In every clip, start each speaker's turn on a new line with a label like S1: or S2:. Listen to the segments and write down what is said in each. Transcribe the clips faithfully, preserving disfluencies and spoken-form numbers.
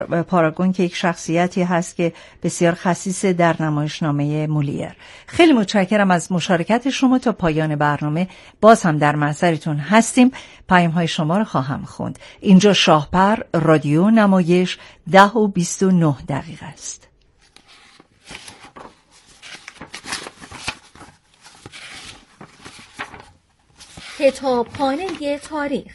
S1: پاراگون که یک شخصیتی هست که بسیار خصیص در نمایشنامه مولیر. خیلی متشکرم از مشارکت شما. تا پایان برنامه باز هم در محضرتون هستیم. پیام های شما رو خواهم خوند. اینجا شاهپر رادیو نمایش ده و بیست و نه دقیقه است.
S2: کتابخانه تاریخ.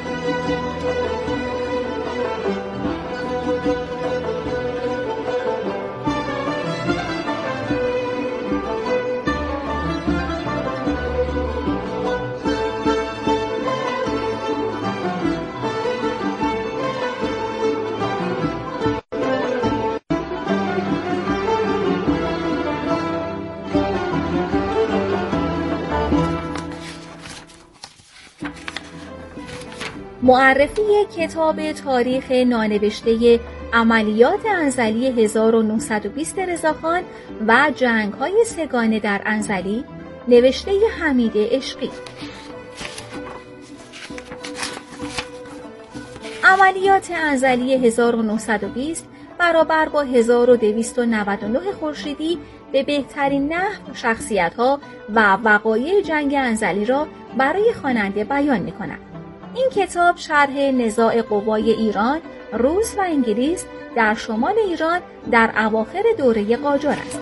S2: معرفی کتاب تاریخ نانوشته عملیات انزلی هزار و نهصد و بیست رضاخان و جنگ‌های سگانه در انزلی نوشته حمید عشقی. عملیات انزلی هزار و نهصد و بیست برابر با هزار و دویست و نود و نه خورشیدی به بهترین نحو شخصیت‌ها و وقایع جنگ انزلی را برای خواننده بیان می‌کند. این کتاب شرح نزاع قوای ایران، روس و انگلیس در شمال ایران در اواخر دوره قاجار است.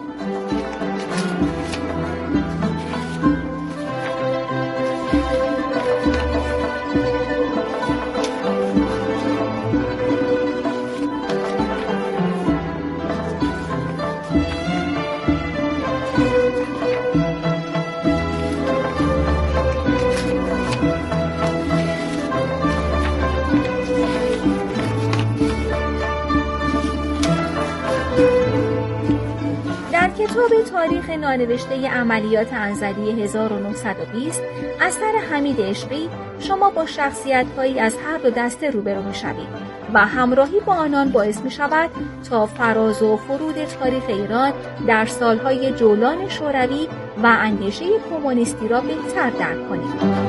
S2: کتاب تاریخ نانوشته عملیات انزلی هزار و نهصد و بیست اثر حمید عشقی شما با شخصیت‌هایی از هر دو دسته روبرو می‌شوید و همراهی با آنان باعث می‌شود تا فراز و فرود تاریخ ایران در سالهای جولان شوروی و اندیشه کمونیستی را بهتر درک کنید.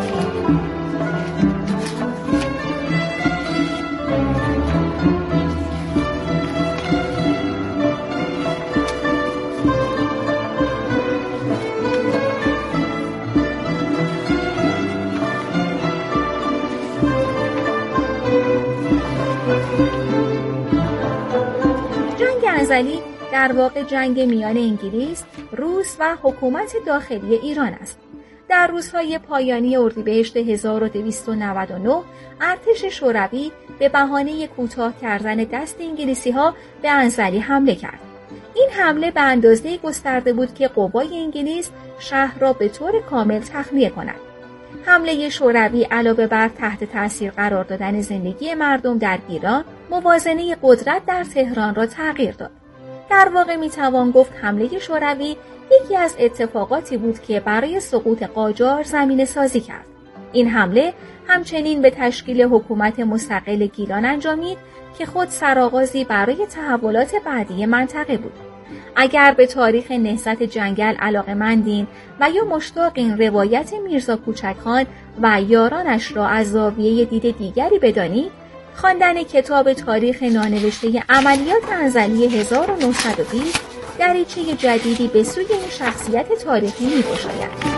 S2: انزلی در واقع جنگ میان انگلیس، روس و حکومت داخلی ایران است. در روزهای پایانی اردیبهشت هزار و دویست و نود و نه ارتش شوروی به بهانه کوتاه کردن دست انگلیسی‌ها به انزلی حمله کرد. این حمله به اندازه‌ای گسترده بود که قوای انگلیس شهر را به طور کامل تخلیه کند. حمله شوروی علاوه بر تحت تاثیر قرار دادن زندگی مردم در گیلان، موازنه قدرت در تهران را تغییر داد. در واقع میتوان گفت حمله شوروی یکی از اتفاقاتی بود که برای سقوط قاجار زمینه سازی کرد. این حمله همچنین به تشکیل حکومت مستقل گیلان انجامید که خود سرآغازی برای تحولات بعدی منطقه بود. اگر به تاریخ نهضت جنگل علاقه‌مندین و یا مشتاقین روایت میرزا کوچک‌خان و یارانش را از زاویه دید دیگری بدانید، خواندن کتاب تاریخ نانوشته عملیات انزلی هزار و نهصد و بیست دریچه جدیدی به سوی این شخصیت تاریخی می‌گشاید.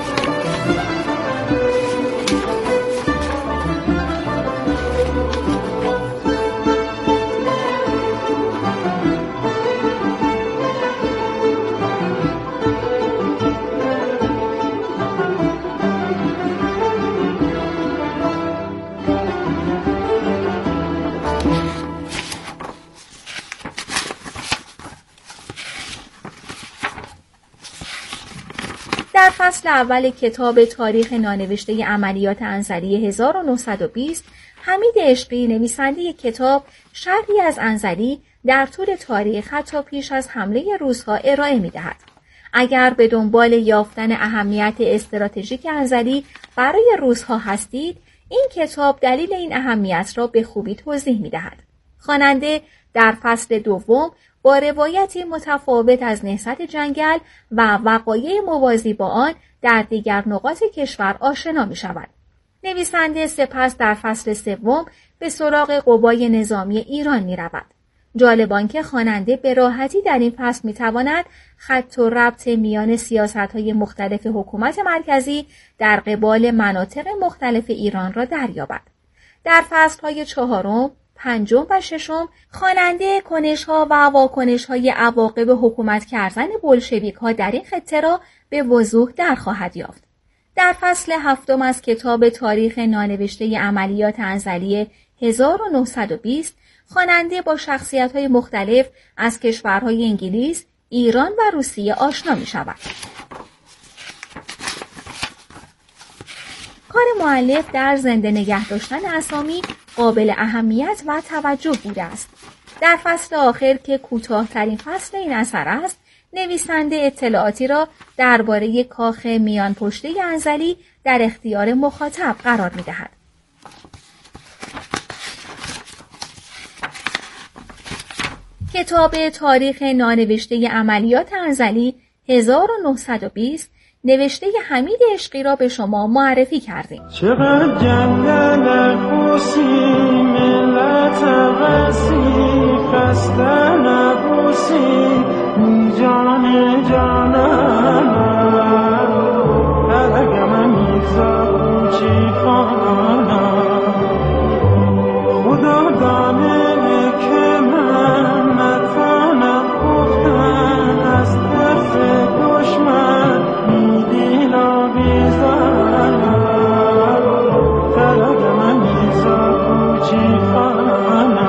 S2: در فصل اول کتاب تاریخ نانوشته عملیات انزلی هزار و نهصد و بیست، حمید عشقی نویسنده کتاب شرحی از انزلی در طول تاریخ حتی پیش از حمله روس‌ها ارائه می‌دهد. اگر به دنبال یافتن اهمیت استراتژیک انزلی برای روس‌ها هستید، این کتاب دلیل این اهمیت را به خوبی توضیح می‌دهد. خواننده در فصل دوم با روایتی متفاوت از نهضت جنگل و وقایع موازی با آن در دیگر نقاط کشور آشنا می شود. نویسنده سپس در فصل سوم به سراغ قوای نظامی ایران می رود. جالب آنکه خواننده به راحتی در این فصل می تواند خط و ربط میان سیاست‌های مختلف حکومت مرکزی در قبال مناطق مختلف ایران را دریابد. در فصل‌های چهارم، پنجم و ششم خواننده کنش‌ها و واکنش‌های عواقب حکومت کردن بولشویک‌ها در این خطه را به وضوح در خواهد یافت. در فصل هفتم از کتاب تاریخ نانوشته عملیات انزلی هزار و نهصد و بیست خواننده با شخصیت‌های مختلف از کشورهای انگلیس، ایران و روسیه آشنا می‌شود. کار مؤلف در زنده نگه داشتن اسامی قابل اهمیت و توجه بوده است. در فصل آخر که کوتاه‌ترین فصل این اثر است، نویسنده اطلاعاتی را درباره کاخ میان پشته انزلی در اختیار مخاطب قرار می‌دهد. کتاب تاریخ نانوشته عملیات انزلی هزار و نهصد و بیست نوشته حمید عشقی را به شما معرفی کردیم.
S3: چقدر جنگل خوشی ملت وسی خسته نبوسی جان جانم برگم میزا کوچی خانم خدا دانه که من نتانم گفتن از ترس دشمن میدینا بیزارم برگم میزا کوچی خانم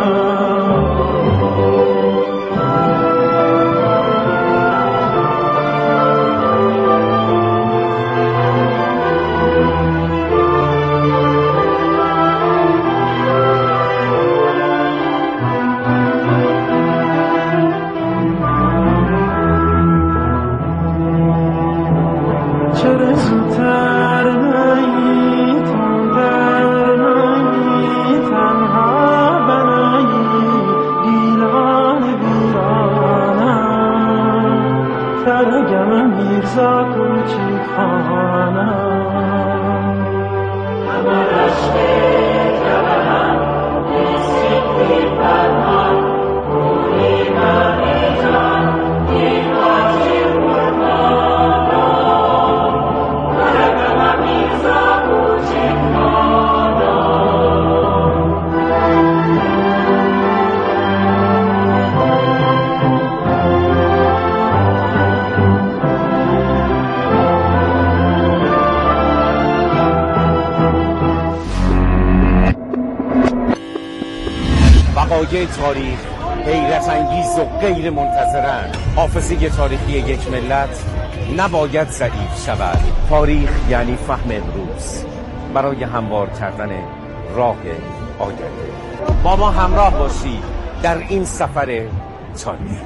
S4: وقایع تاریخ حیرت انگیز و غیر منتظرند. حافظه تاریخی یک ملت نباید ضعیف شود. تاریخ یعنی فهم امروز برای هموار کردن راه آینده. با ما همراه باشید در این سفر تاریخی.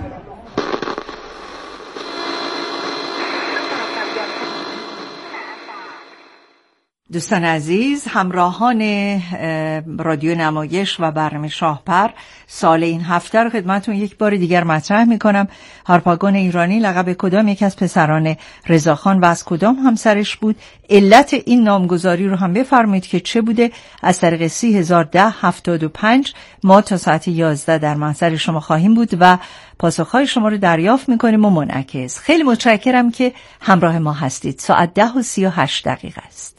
S1: دوستان عزیز، همراهان رادیو نمایش و برنامه شاهپر، سال این هفته رو خدمتون یک بار دیگر مطرح میکنم. هارپاگون ایرانی لقب کدام یک از پسران رضاخان و از کدام همسرش بود؟ علت این نامگذاری رو هم بفرمایید که چه بوده؟ از طریق سی هزار ده هفتاد و پنج ما تا ساعت یازده در محضر شما خواهیم بود و پاسخهای شما رو دریافت میکنیم و منعکس. خیلی متشکرم که همراه ما هستید. ساعت ده و سی و هشت دقیقه است.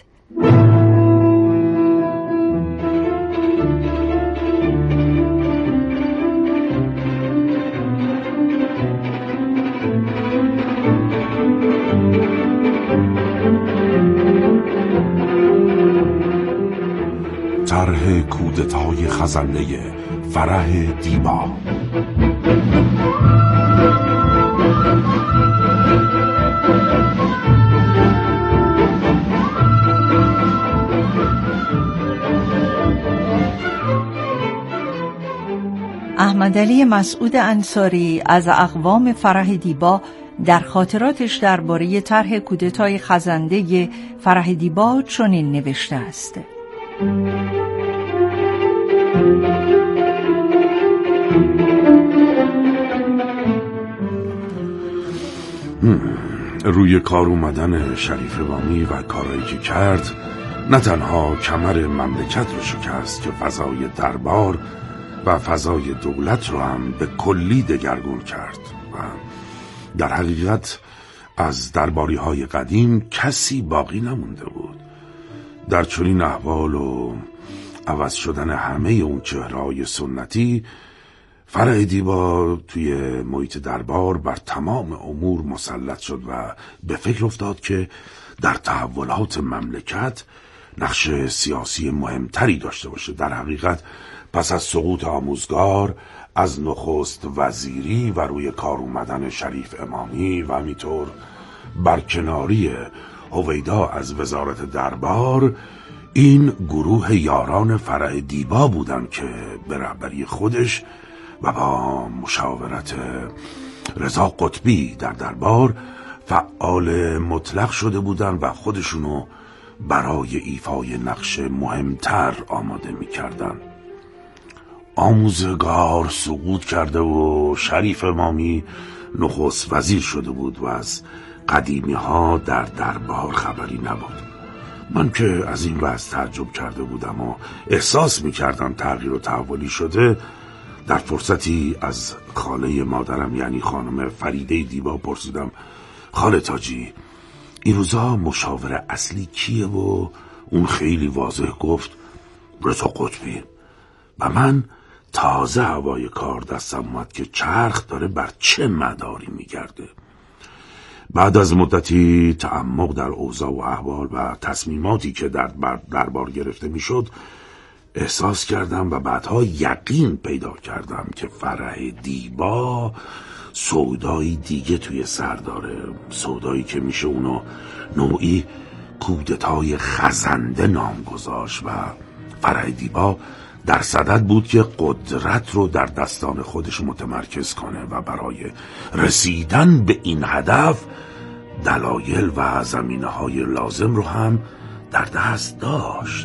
S5: طرح کودتای خزنده فرح دیبا.
S1: احمدعلی مسعود انصاری از اقوام فرح دیبا در خاطراتش درباره طرح کودتای خزنده فرح دیبا چنین نوشته است:
S5: روی کار اومدن شریف وامی و کارایی که کرد نه تنها کمر مملکت رو شکست که فضای دربار و فضای دولت رو هم به کلی دگرگون کرد و در حقیقت از درباری های قدیم کسی باقی نمونده بود. در چنین احوال و عوض شدن همه اون چهره‌های سنتی، فرح دیبا توی محیط دربار بر تمام امور مسلط شد و به فکر افتاد که در تحولات مملکت نقش سیاسی مهمتری داشته باشه. در حقیقت پس از سقوط آموزگار، از نخست وزیری و روی کار اومدن شریف امامی و همینطور برکناری هویدا از وزارت دربار، این گروه یاران فرح دیبا بودن که به رهبری خودش و با مشاورت رضا قطبی در دربار فعال مطلق شده بودن و خودشونو برای ایفای نقش مهمتر آماده می کردن. آموزگار سقوط کرده و شریف امامی نخست وزیر شده بود و از قدیمی ها در دربار خبری نبود. من که از این وضع تعجب کرده بودم و احساس می کردم تغییر و تحولی شده، در فرصتی از خاله مادرم یعنی خانم فریده دیبا پرسیدم: خاله تاجی، این روزا مشاور اصلی کیه؟ و اون خیلی واضح گفت رضا قطبی. و من تازه هوای کار دستم اومد که چرخ داره بر چه مداری میگرده. بعد از مدتی تعمق در اوضاع و احوال و تصمیماتی که در دربار گرفته میشد احساس کردم و بعدها یقین پیدا کردم که فرح دیبا سودایی دیگه توی سر داره، سودایی که میشه اونو نوعی کودتای خزنده نام گذاشت و فرح دیبا در صدد بود که قدرت رو در دستان خودش متمرکز کنه و برای رسیدن به این هدف دلایل و زمینه‌های لازم رو هم در دست داشت.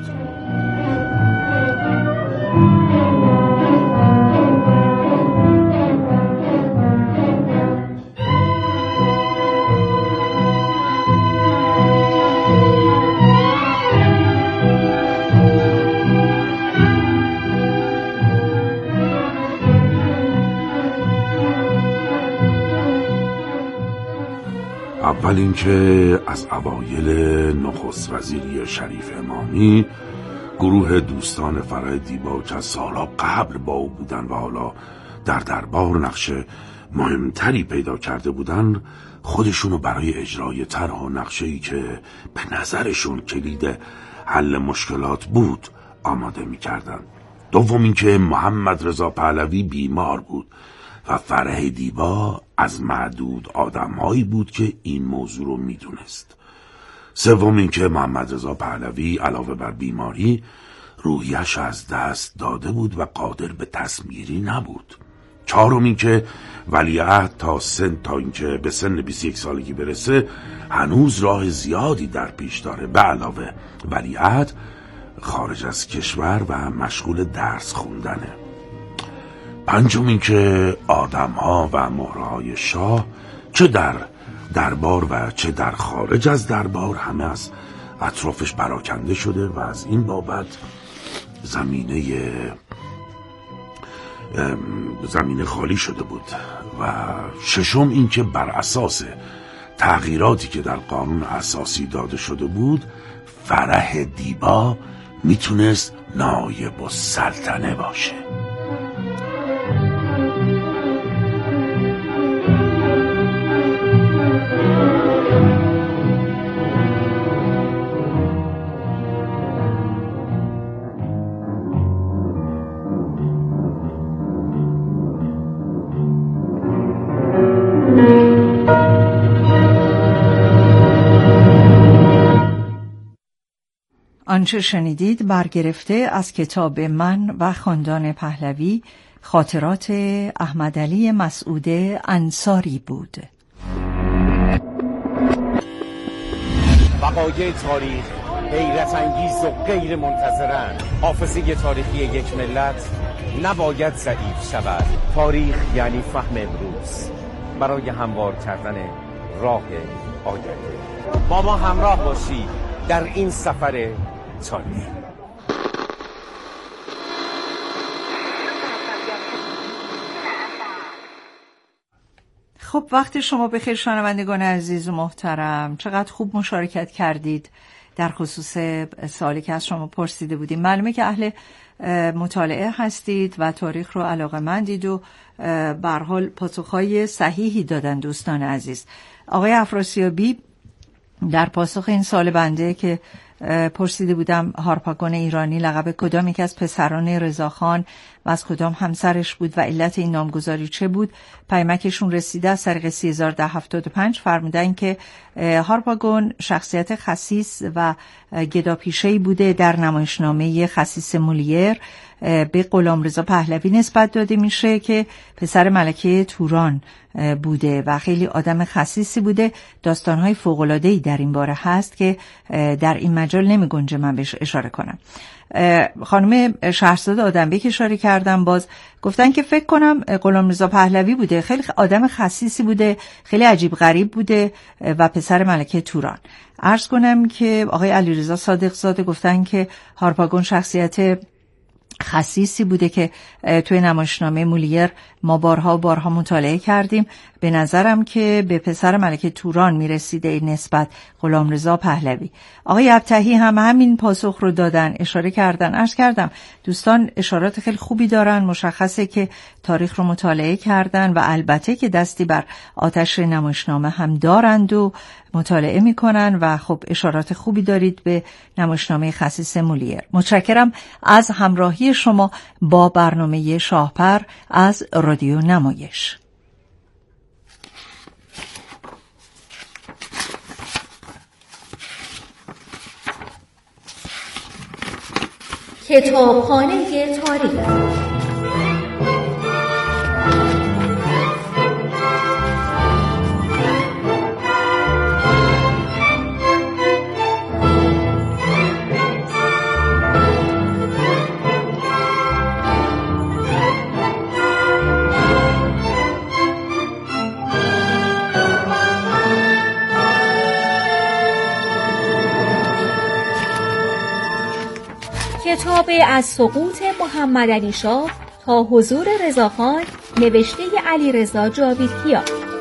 S5: اول اینکه از اوایل نخست وزیری شریف امامی گروه دوستان فرح دیبا که از سالها قبل با او بودن و حالا در دربار نقش مهمتری پیدا کرده بودن، خودشونو برای اجرای طرح و نقشه‌ای که به نظرشون کلید حل مشکلات بود آماده می‌کردن. دوم اینکه محمد رضا پهلوی بیمار بود و فرح دیبا از معدود آدم‌هایی بود که این موضوع رو می‌دونست. سوم اینکه محمد رضا پهلوی علاوه بر بیماری روحیش از دست داده بود و قادر به تصمیم گیری نبود. چهارم اینکه ولیعهد تا سن تا اینکه به سن بیست و یک سالگی برسه هنوز راه زیادی در پیش داره. به علاوه ولیعهد خارج از کشور و مشغول درس خوندنه. پنجم اینکه آدم‌ها و مهره‌های شاه چه در دربار و چه در خارج از دربار همه از اطرافش پراکنده شده و از این بابت زمینه زمینه خالی شده بود. و ششم اینکه بر اساس تغییراتی که در قانون اساسی داده شده بود فرح دیبا میتونست نایب السلطنه باشه.
S1: آنچه شنیدید برگرفته از کتاب من و خاندان پهلوی، خاطرات احمدعلی مسعود انصاری بود.
S4: وقایع تاریخ حیرت انگیز و غیر منتظرند. حافظه تاریخی یک ملت نباید ضعیف شود. تاریخ یعنی فهم امروز برای هموار کردن راه آینده. با ما همراه باشید در این سفر ثانیه.
S1: خب وقت شما بخیر شنوندگان عزیز و محترم. چقدر خوب مشارکت کردید در خصوص سوالی که از شما پرسیده بودیم. معلومه که اهل مطالعه هستید و تاریخ رو علاقه‌مندید و به هر حال پاسخهای صحیحی دادن دوستان عزیز. آقای افراسیابی در پاسخ این سوال بنده که پرسیده بودم هارپاگون ایرانی لقب کدام یک از پسران رضاخان و از کدام همسرش بود و علت این نامگذاری چه بود، پیامکشون رسیده از طریق سه هزار و ده هفتاد و پنج فرمودن که هارپاگون شخصیت خسیس و گداپیشه‌ای بوده در نمایشنامه خسیس مولیر به غلامرضا پهلوی نسبت داده میشه که پسر ملکه توران بوده و خیلی آدم خسیسی بوده. داستانهای فوق‌العاده‌ای در این باره هست که در این مجال نمی گنجه من بهش اشاره کنم. خانم شهرزاد آدمبک اشاره کردم، باز گفتن که فکر کنم غلامرضا پهلوی بوده، خیلی آدم خسیسی بوده، خیلی عجیب غریب بوده و پسر ملکه توران. عرض کنم که آقای علیرضا صادق زاده گفتن که هارپاگون شخصیت خسیسی بوده که توی نمایشنامه مولیر ما بارها بارها مطالعه کردیم. به نظرم که به پسر ملکه توران میرسیده این نسبت غلامرضا پهلوی. آقای ابتهی هم همین پاسخ رو دادن، اشاره کردن. عرض کردم دوستان اشارات خیلی خوبی دارن، مشخصه که تاریخ رو مطالعه کردن و البته که دستی بر آتش نمایشنامه هم دارند و مطالعه میکنن و خب اشارات خوبی دارید به نمایشنامه خسیس مولیر. متشکرم از همراهی شما با برنامه شاهپر از رادیو نمایش.
S2: کتابخانه تاریخ. کتاب از سقوط محمد علی شاه تا حضور رضاخان نوشته علیرضا جاویدکیا.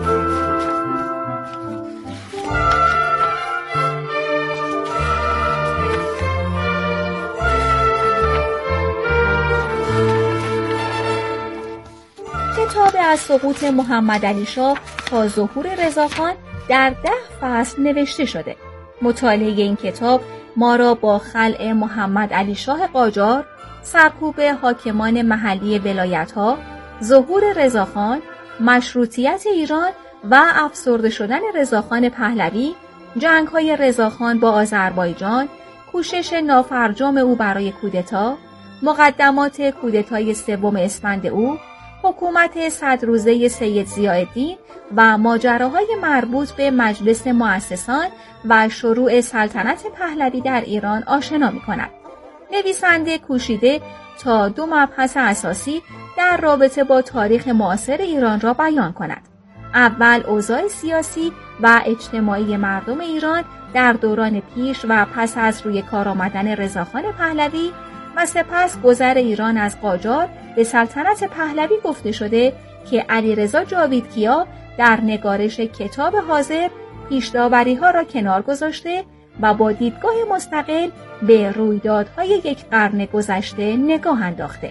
S2: کتاب از سقوط محمد علی شاه تا ظهور رضاخان در ده فصل نوشته شده. مطالعه این کتاب ما را با خلع محمد علی شاه قاجار، سرکوب حاکمان محلی ولایت‌ها، ظهور رضاخان، مشروطیت ایران و افسرده شدن رضاخان پهلوی، جنگ‌های رضاخان با آذربایجان، کوشش نافرجام او برای کودتا، مقدمات کودتای سوم اسفند او، حکومت صد روزه سید ضیاءالدین و ماجراهای مربوط به مجلس مؤسسان و شروع سلطنت پهلوی در ایران آشنا می‌کند. نویسنده کوشیده تا دو مبحث اساسی در رابطه با تاریخ معاصر ایران را بیان کند. اول اوضاع سیاسی و اجتماعی مردم ایران در دوران پیش و پس از روی کار آمدن رضاخان پهلوی و سپس گذر ایران از قاجار به سلطنت پهلوی گفته شده که علیرضا جاویدکیا در نگارش کتاب حاضر پیش‌داوری‌ها را کنار گذاشته و با دیدگاه مستقل به رویدادهای یک قرن گذشته نگاه انداخته.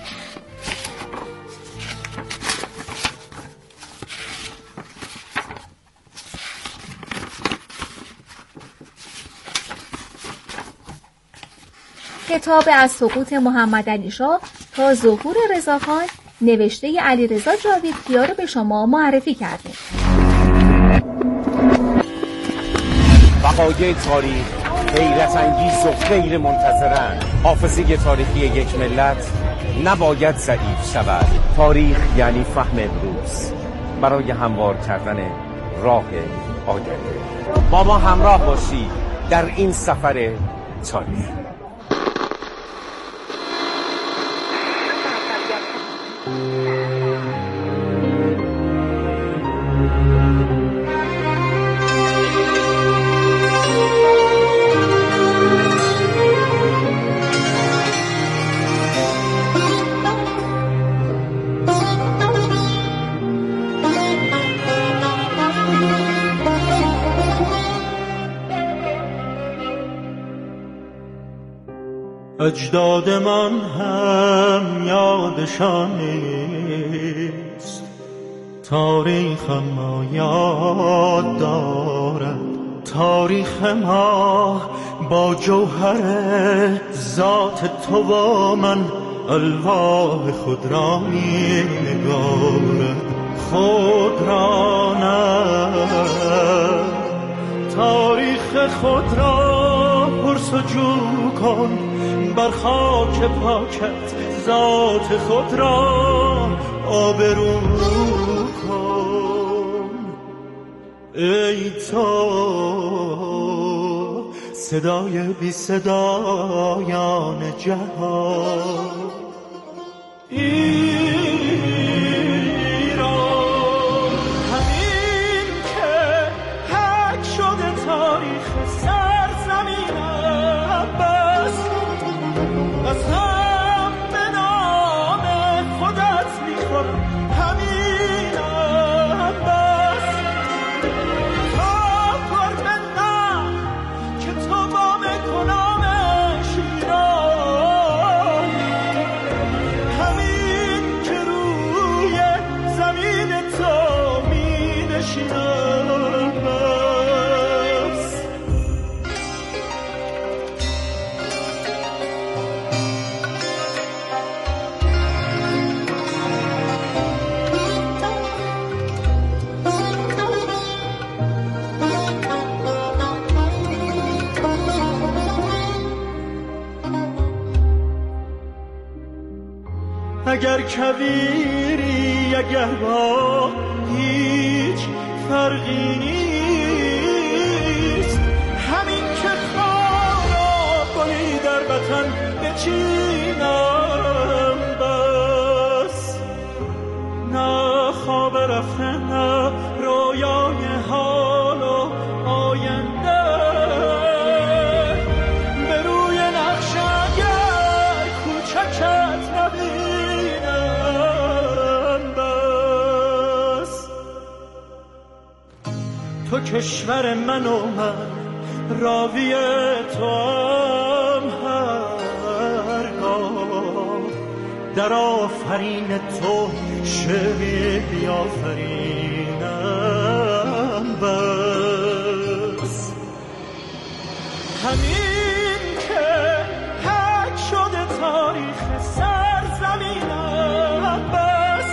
S2: کتاب از سقوط محمد علی شاه تا ظهور رضاخان نوشته علیرضا جاویدکیا را به شما معرفی کردیم.
S4: وقایع تاریخ حیرت انگیز و غیر منتظرند. حافظه تاریخی یک ملت نباید ضعیف شود. تاریخ یعنی فهم امروز برای هموار کردن راه آینده. با ما همراه باشید در این سفر تاریخ.
S3: اجداد من هم یادشان نیست، تاریخ ما یاد دارد. تاریخ ما با جوهر ذات تو و من الواح خود را می نگارد. خود را نه، تاریخ خود را پرسجو کن، بر خاک پاکت ذات خود را آبرو کن. ای تو صدای بی صدایان جهان، ایران همین که حک شده تاریخ سرزمینم، بس قسم به نام خودت میخورم، همینم بس تا گربه نه که تو با مکنام شیران، همین که روی زمین تو می نشینم بس. اگر کویری اگر با هیچ فرقی نیست، همین که خارا گلی در وطن بچینم بس. نه خواب رفته نه رویای حال و آینده، به روی نقش اگر کوچکت نبینم بس. تو کشور من و من راوی تو هم هرگاه، در آفرین تو شعری بیافرینم بس. همین که حک شده تاریخ سرزمینم، بس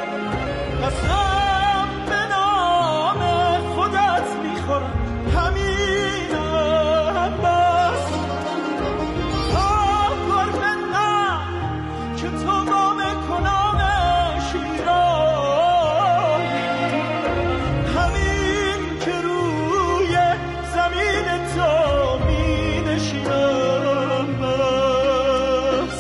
S3: قسم به نام خودت میخورم، همینم بس تا گربه نه که تو با مکنام شیران، همین که روی زمین تو می نشینم بس.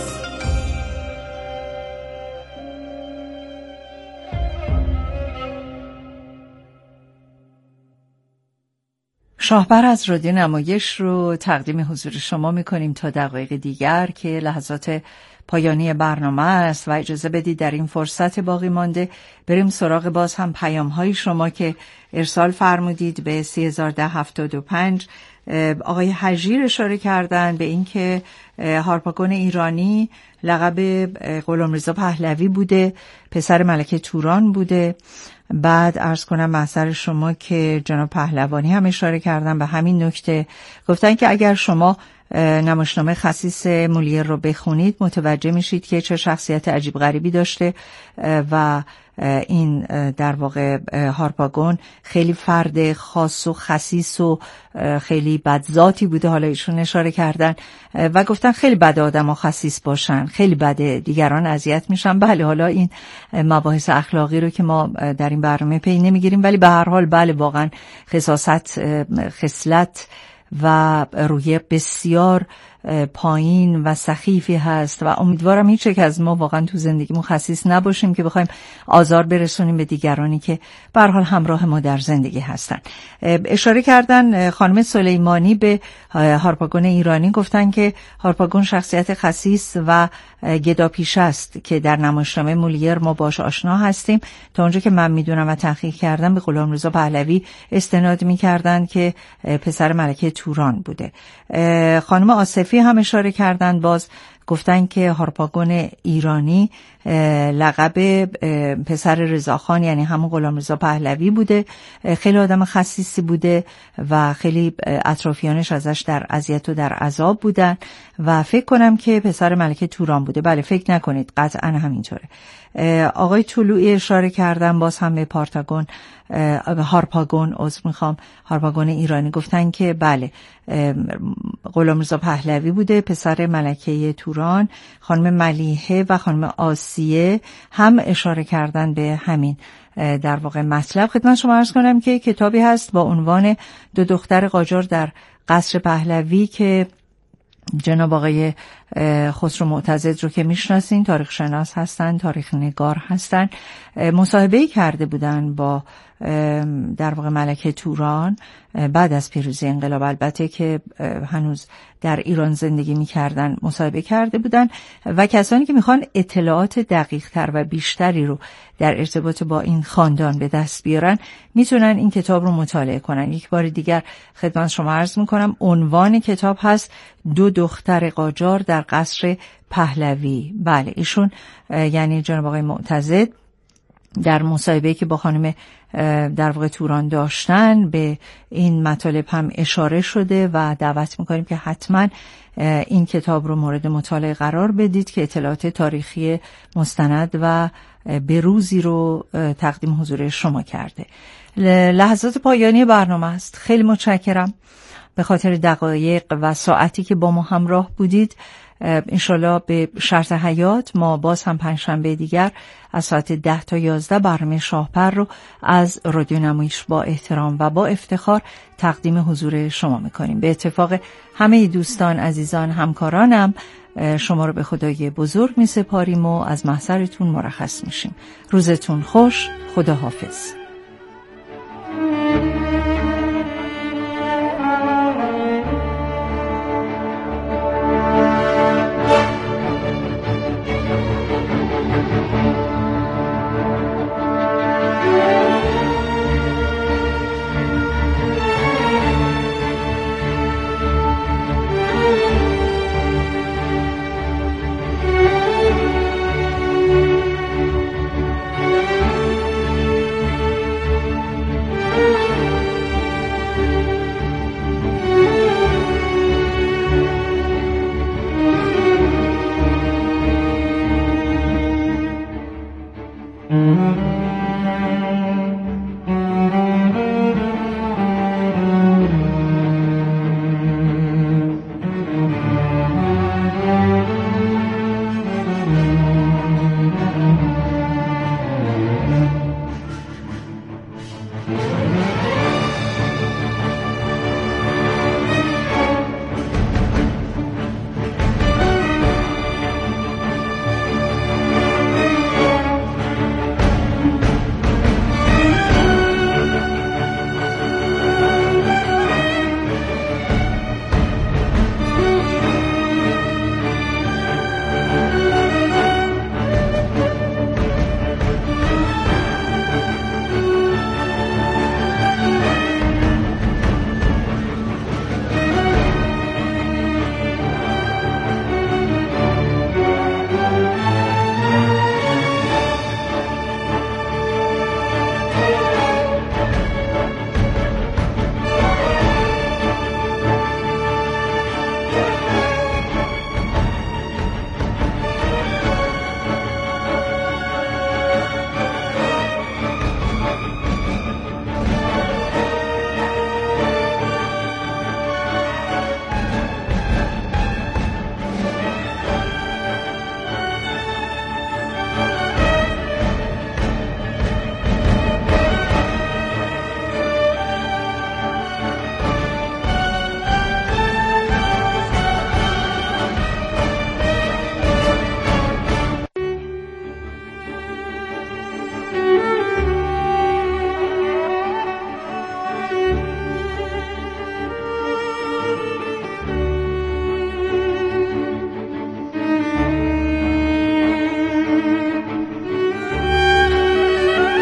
S1: شاهبر از رادیو نمایش رو تقدیم حضور شما میکنیم تا دقایق دیگر که لحظات پایانی برنامه است و اجازه بدید در این فرصت باقی مانده بریم سراغ باز هم پیام های شما که ارسال فرمودید به سه هزار و ده هفتاد و پنج. آقای حجیر اشاره کردن به این که هارپاگون ایرانی لقب غلامرضا پهلوی بوده، پسر ملکه توران بوده. بعد عرض کنم محضر شما که جناب پهلوانی هم اشاره کردن به همین نکته، گفتن که اگر شما نمایشنامه خسیس مولیر رو بخونید متوجه میشید که چه شخصیت عجیب غریبی داشته و این در واقع هارپاگون خیلی فرد خاص و خسیس و خیلی بدذاتی بوده. حالا ایشون اشاره کردن و گفتن خیلی بده آدم ها خسیس باشن، خیلی بده، دیگران اذیت میشن. بله، حالا این مباحث اخلاقی رو که ما در این برنامه پی نمیگیریم، ولی به هر حال بله واقعا خصاصت، خصلت و روحیه بسیار پایین و سخیفی هست و امیدوارم هیچ یک از ما واقعا تو زندگیمون خسیس نباشیم که بخوایم آزار برسونیم به دیگرانی که به هر حال همراه ما در زندگی هستن. اشاره کردن خانم سلیمانی به هارپاگون ایرانی، گفتن که هارپاگون شخصیت خسیس و گداپیشه است که در نمایشنامه مولیر ما باش آشنا هستیم. تا اونجا که من میدونم و تحقیق کردم به غلامرضا پهلوی استناد میکردن که پسر ملکه توران بوده. خانم آصفی جغرافی هم اشاره کردن. باز گفتن که هارپاگون ایرانی لقب پسر رضاخان یعنی همون غلامرضا پهلوی بوده. خیلی آدم خسیسی بوده و خیلی اطرافیانش ازش در اذیت و در عذاب بودن و فکر کنم که پسر ملکه توران بوده. بله فکر نکنید، قطعا همینطوره. آقای طلوعی اشاره کردن باز هم به پارتاگون هارپاگون عذر میخوام هارپاگون ایرانی، گفتن که بله غلامرضا پهلوی بوده، پسر ملکه توران. خانم ملیحه و خانم آسیه هم اشاره کردن به همین در واقع مطلب. خدمت شما عرض کنم که کتابی هست با عنوان دو دختر قاجار در قصر پهلوی که جناب آقای خسرو معتضد رو که میشناسین، تاریخ شناس هستن، تاریخ نگار هستن، مصاحبه‌ای کرده بودن با در واقع ملکه توران بعد از پیروزی انقلاب، البته که هنوز در ایران زندگی می‌کردن، مصاحبه کرده بودن و کسانی که میخوان اطلاعات دقیق‌تر و بیشتری رو در ارتباط با این خاندان به دست بیارن میتونن این کتاب رو مطالعه کنن. یک بار دیگر خدمت شما عرض میکنم عنوان کتاب هست دو دختر قاجار در قصر پهلوی. بله ایشون یعنی جناب آقای معتضد در مصاحبه‌ای که با خانم در واقع توران داشتن به این مطالب هم اشاره شده و دعوت میکنیم که حتما این کتاب رو مورد مطالعه قرار بدید که اطلاعات تاریخی مستند و بروزی رو تقدیم حضور شما کرده. لحظات پایانی برنامه است. خیلی متشکرم به خاطر دقایق و ساعتی که با ما همراه بودید. انشالله به شرط حیات ما باز هم پنجشنبه دیگر از ساعت ده تا یازده برنامه شاهپر رو از رادیو نمایش با احترام و با افتخار تقدیم حضور شما میکنیم. به اتفاق همه دوستان، عزیزان، همکارانم شما رو به خدای بزرگ می سپاریم و از محضرتون مرخص میشیم. روزتون خوش. خدا حافظ.